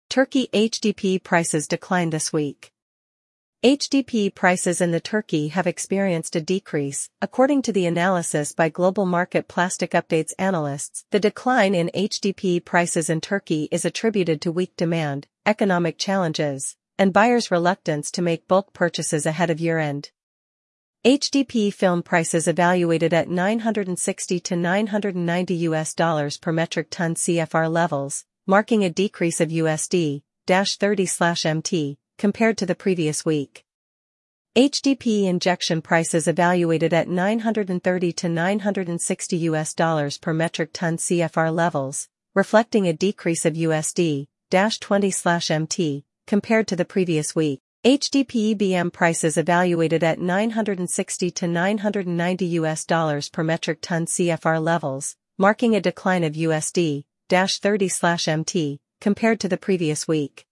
Turkey HDP prices declined this week. HDP prices in the Turkey have experienced a decrease, according to the analysis by Global Market Plastic Updates analysts. The decline in HDP prices in Turkey is attributed to weak demand, economic challenges, and buyers' reluctance to make bulk purchases ahead of year-end. HDP film prices evaluated at $960 to $990 per metric ton CFR levels, marking a decrease of USD-30/MT compared to the previous week. HDP injection prices evaluated at $930 to $960 per metric ton CFR levels, reflecting a decrease of USD-20/MT compared to the previous week. HDP EBM prices evaluated at $960 to $990 per metric ton CFR levels, marking a decline of USD-30/MT compared to the previous week.